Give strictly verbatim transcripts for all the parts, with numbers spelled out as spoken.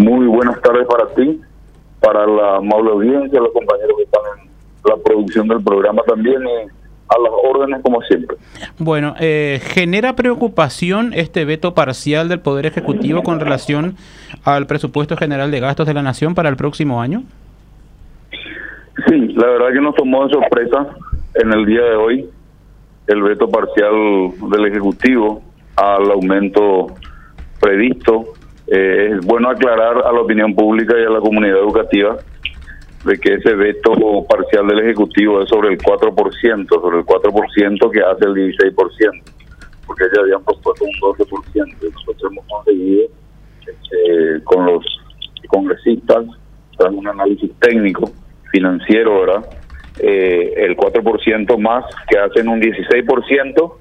Muy buenas tardes para ti, para la amable audiencia, los compañeros que están en la producción del programa también, y a las órdenes como siempre. Bueno, eh, ¿genera preocupación este veto parcial del Poder Ejecutivo con relación al presupuesto general de gastos de la Nación para el próximo año? Sí, la verdad que nos tomó de sorpresa en el día de hoy el veto parcial del Ejecutivo al aumento previsto. Eh, es bueno aclarar a la opinión pública y a la comunidad educativa de que ese veto parcial del Ejecutivo es sobre el cuatro por ciento, sobre el cuatro por ciento que hace el dieciséis por ciento, porque ya habían propuesto un doce por ciento. Nosotros hemos conseguido eh, con los congresistas, tras un análisis técnico, financiero, ¿verdad? Eh, el cuatro por ciento más, que hacen un dieciséis por ciento,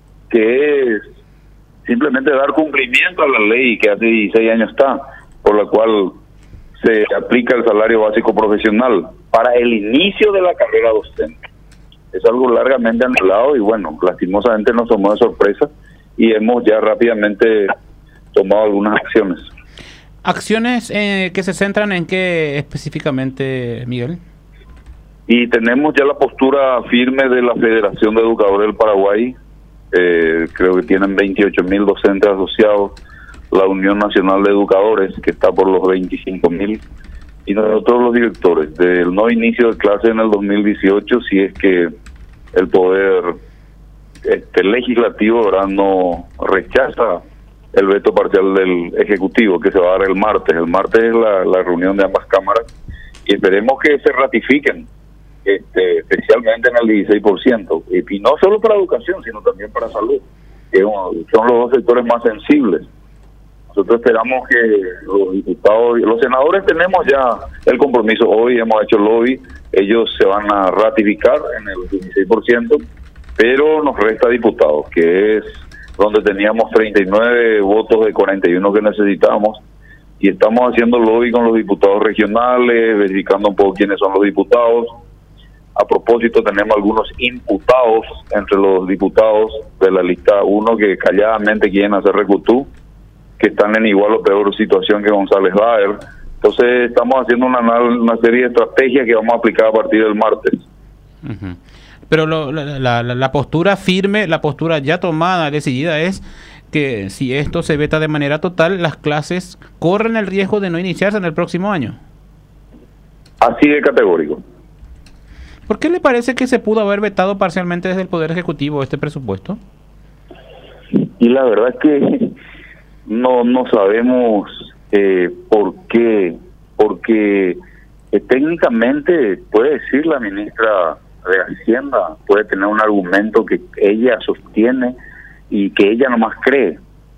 que es simplemente dar cumplimiento a la ley que hace dieciséis años está, por la cual se aplica el salario básico profesional para el inicio de la carrera docente. Es algo largamente anhelado y bueno, lastimosamente nos tomó de sorpresa y hemos ya rápidamente tomado algunas acciones. ¿Acciones eh, que se centran en qué específicamente, Miguel? Y tenemos ya la postura firme de la Federación de Educadores del Paraguay. Eh, creo que tienen veintiocho mil docentes asociados, la Unión Nacional de Educadores, que está por los veinticinco mil, y nosotros los directores, del no inicio de clase en el dos mil dieciocho, si es que el Poder este, Legislativo, ¿verdad?, no rechaza el veto parcial del Ejecutivo, que se va a dar el martes. El martes es la, la reunión de ambas cámaras, y esperemos que se ratifiquen, Este, especialmente en el dieciséis por ciento, y, y no solo para educación, sino también para salud, que son los dos sectores más sensibles. Nosotros esperamos que los diputados, los senadores tenemos ya el compromiso, hoy hemos hecho lobby, ellos se van a ratificar en el dieciséis por ciento, pero nos resta diputados, que es donde teníamos treinta y nueve votos de cuarenta y uno que necesitábamos, y estamos haciendo lobby con los diputados regionales, verificando un poco quiénes son los diputados. A propósito, tenemos algunos imputados entre los diputados de la lista uno que calladamente quieren hacer recutú, que están en igual o peor situación que González Baer. Entonces estamos haciendo una, una serie de estrategias que vamos a aplicar a partir del martes. Uh-huh. Pero lo, la, la, la postura firme, la postura ya tomada, decidida, es que si esto se veta de manera total, las clases corren el riesgo de no iniciarse en el próximo año. Así de categórico. ¿Por qué le parece que se pudo haber vetado parcialmente desde el Poder Ejecutivo este presupuesto? Y la verdad es que no no sabemos eh, por qué, porque eh, técnicamente puede decir la ministra de Hacienda, puede tener un argumento que ella sostiene y que ella nomás cree,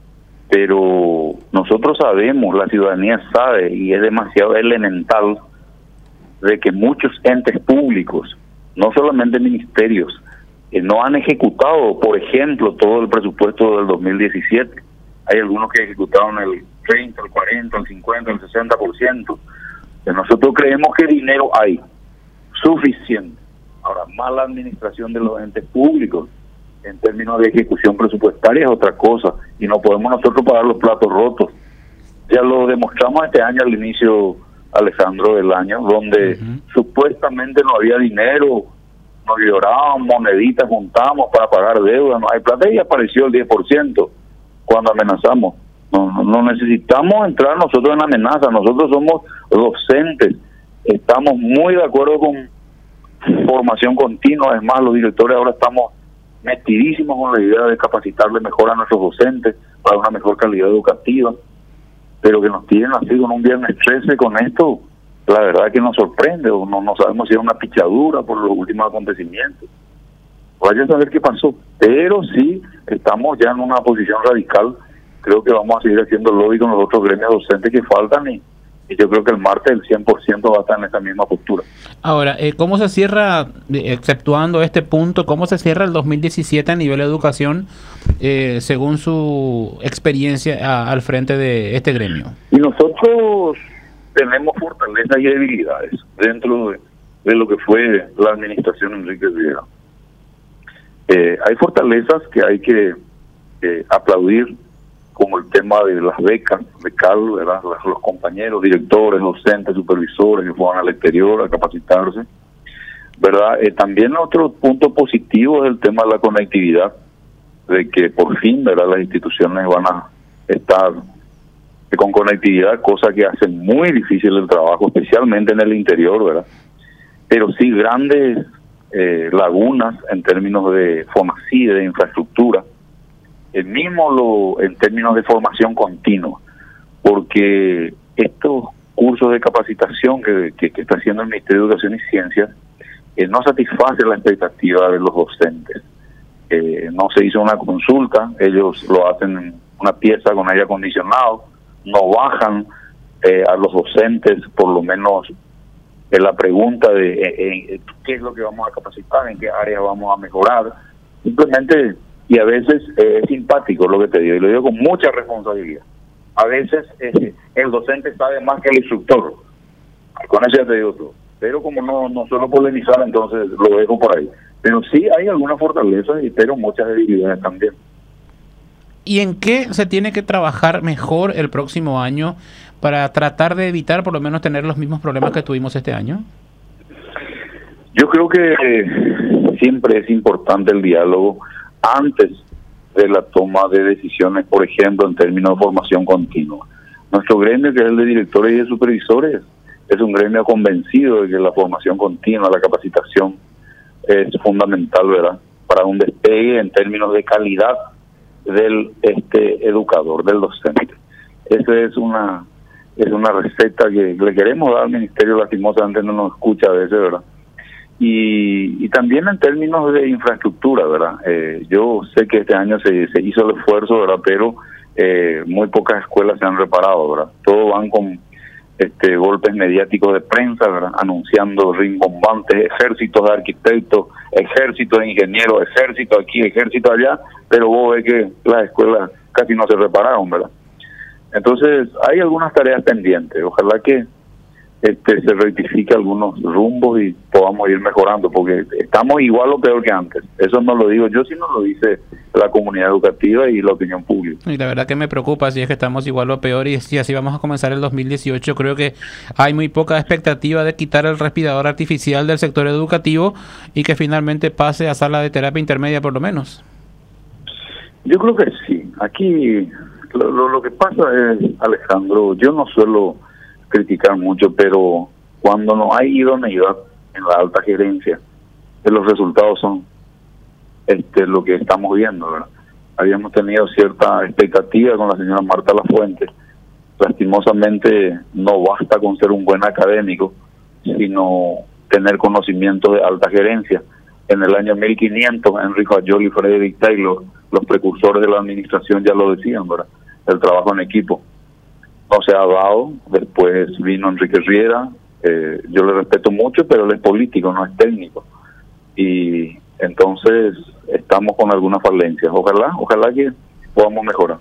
pero nosotros sabemos, la ciudadanía sabe, y es demasiado elemental, de que muchos entes públicos, no solamente ministerios, eh, no han ejecutado, por ejemplo, todo el presupuesto del dos mil diecisiete. Hay algunos que ejecutaron el treinta, el cuarenta, el cincuenta, el sesenta por ciento. Nosotros creemos que dinero hay suficiente. Ahora, mala administración de los entes públicos en términos de ejecución presupuestaria es otra cosa, y no podemos nosotros pagar los platos rotos. Ya lo demostramos este año al inicio, Alejandro, del año, donde uh-huh. supuestamente no había dinero, nos llorábamos, moneditas juntamos para pagar deuda, no hay plata, y apareció el diez por ciento cuando amenazamos. No, no, no necesitamos entrar nosotros en amenaza, nosotros somos docentes, estamos muy de acuerdo con formación continua, es más, los directores ahora estamos metidísimos con la idea de capacitarle mejor a nuestros docentes para una mejor calidad educativa. Pero que nos tienen así con un viernes trece con esto, la verdad que nos sorprende, o no, no sabemos si es una pichadura por los últimos acontecimientos. Vaya a saber qué pasó, pero sí estamos ya en una posición radical. Creo que vamos a seguir haciendo lobby con los otros gremios docentes que faltan, y, y yo creo que el martes el cien por ciento va a estar en esa misma postura. Ahora, eh, ¿cómo se cierra, exceptuando este punto, cómo se cierra el dos mil diecisiete a nivel de educación, eh, según su experiencia a, al frente de este gremio? Y nosotros tenemos fortalezas y debilidades dentro de, de lo que fue la administración Enrique Riera. Eh, hay fortalezas que hay que eh, aplaudir, como el tema de las becas, becal, ¿verdad? Los, los compañeros, directores, docentes, supervisores que fueron al exterior a capacitarse, ¿verdad? Eh, también otro punto positivo es el tema de la conectividad, de que por fin, ¿verdad?, las instituciones van a estar con conectividad, cosa que hace muy difícil el trabajo, especialmente en el interior, ¿verdad? Pero sí grandes eh, lagunas en términos de FONACYDE, de infraestructura, el mismo lo en términos de formación continua, porque estos cursos de capacitación que, que, que está haciendo el Ministerio de Educación y Ciencias eh, no satisface la expectativa de los docentes. Eh, no se hizo una consulta, ellos lo hacen en una pieza con aire acondicionado, no bajan eh, a los docentes por lo menos en la pregunta de eh, eh, qué es lo que vamos a capacitar, en qué áreas vamos a mejorar, simplemente. Y a veces eh, es simpático lo que te digo, y lo digo con mucha responsabilidad. A veces eh, el docente sabe más que el instructor, con eso ya te digo todo. Pero como no, no suelo polemizar, entonces lo dejo por ahí. Pero sí hay algunas fortalezas, y pero muchas debilidades también. ¿Y en qué se tiene que trabajar mejor el próximo año para tratar de evitar por lo menos tener los mismos problemas que tuvimos este año? Yo creo que eh, siempre es importante el diálogo antes de la toma de decisiones, por ejemplo, en términos de formación continua. Nuestro gremio, que es el de directores y de supervisores, es un gremio convencido de que la formación continua, la capacitación es fundamental, ¿verdad?, para un despegue en términos de calidad del este educador, del docente. Esa es una es una receta que le queremos dar al ministerio, lastimosamente no nos escucha a veces, ¿verdad? Y, y también en términos de infraestructura, ¿verdad? Eh, yo sé que este año se, se hizo el esfuerzo, ¿verdad? Pero eh, muy pocas escuelas se han reparado, ¿verdad? Todos van con este golpes mediáticos de prensa, ¿verdad?, anunciando rimbombantes ejércitos de arquitectos, ejércitos de ingenieros, ejército aquí, ejército allá, pero vos ves que las escuelas casi no se repararon, ¿verdad? Entonces hay algunas tareas pendientes, ojalá que este se rectifique algunos rumbos y podamos ir mejorando, porque estamos igual o peor que antes. Eso no lo digo yo, sino lo dice la comunidad educativa y la opinión pública. Y la verdad que me preocupa si es que estamos igual o peor, y si así vamos a comenzar el dos mil dieciocho. Creo que hay muy poca expectativa de quitar el respirador artificial del sector educativo y que finalmente pase a sala de terapia intermedia por lo menos. Yo creo que sí. Aquí lo, lo, lo que pasa es, Alejandro, yo no suelo criticar mucho, pero cuando no hay idoneidad en la alta gerencia, los resultados son este lo que estamos viendo, ¿verdad? Habíamos tenido cierta expectativa con la señora Marta Lafuente. Lastimosamente no basta con ser un buen académico, sino tener conocimiento de alta gerencia. En el año mil quinientos, Enrico Ayoli y Frederick Taylor, los precursores de la administración, ya lo decían, ¿verdad?, el trabajo en equipo. No se ha dado. Después vino Enrique Riera, eh, yo le respeto mucho, pero él es político, no es técnico, y entonces estamos con algunas falencias. Ojalá, ojalá que podamos mejorar.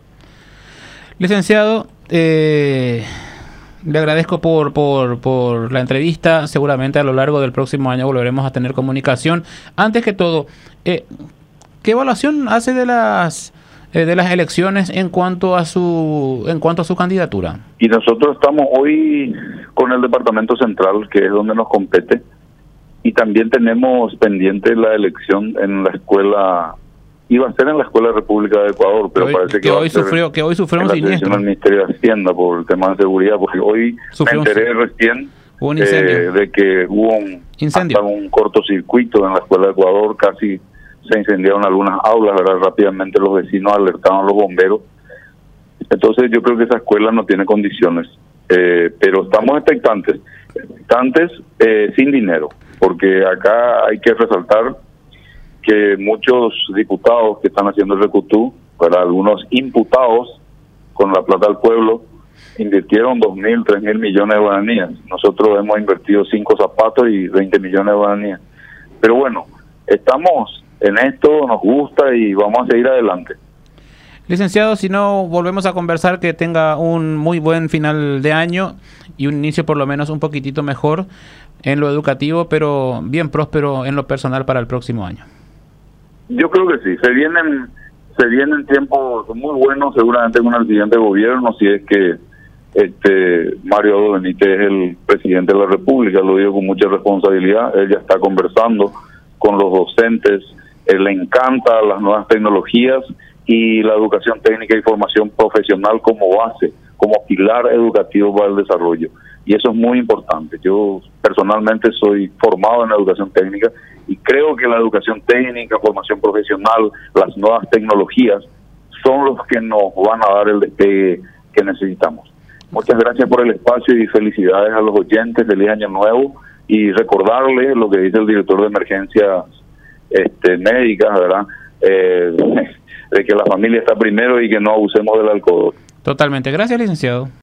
Licenciado, eh, le agradezco por, por, por la entrevista. Seguramente a lo largo del próximo año volveremos a tener comunicación. Antes que todo, eh, ¿qué evaluación hace de las eh, de las elecciones en cuanto a su en cuanto a su candidatura? Y nosotros estamos hoy con el Departamento Central, que es donde nos compete, y también tenemos pendiente la elección en la escuela. Iba a ser en la Escuela de República de Ecuador, pero hoy, parece que, que va hoy a ser sufrió que hoy sufrió un en la siniestro del Ministerio de Hacienda por el tema de seguridad, porque hoy Sufrió me enteré recién un incendio. Eh, de que hubo un, incendio. hasta un cortocircuito en la Escuela de Ecuador, casi se incendiaron algunas aulas, ¿verdad? Rápidamente los vecinos alertaron a los bomberos. Entonces yo creo que esa escuela no tiene condiciones, eh, pero estamos expectantes, expectantes eh, sin dinero, porque acá hay que resaltar que muchos diputados que están haciendo el recutú, para algunos imputados con la plata del pueblo, invirtieron dos mil, tres mil millones de guaraníes. Nosotros hemos invertido cinco zapatos y veinte millones de guaraníes. Pero bueno, estamos en esto, nos gusta y vamos a seguir adelante. Licenciado, si no volvemos a conversar, que tenga un muy buen final de año y un inicio por lo menos un poquitito mejor en lo educativo, pero bien próspero en lo personal para el próximo año. Yo creo que sí, se vienen se vienen tiempos muy buenos seguramente con el siguiente gobierno, si es que este Mario Abdo Benítez es el presidente de la República. Lo digo con mucha responsabilidad. Él ya está conversando con los docentes, él le encanta las nuevas tecnologías y la educación técnica y formación profesional como base, como pilar educativo para el desarrollo. Y eso es muy importante. Yo personalmente soy formado en la educación técnica y creo que la educación técnica, formación profesional, las nuevas tecnologías son los que nos van a dar el despegue que necesitamos. Muchas gracias por el espacio y felicidades a los oyentes, feliz año nuevo, y recordarles lo que dice el director de emergencias este, médicas, ¿verdad? Eh, de que la familia está primero y que no abusemos del alcohol. Totalmente. Gracias, licenciado.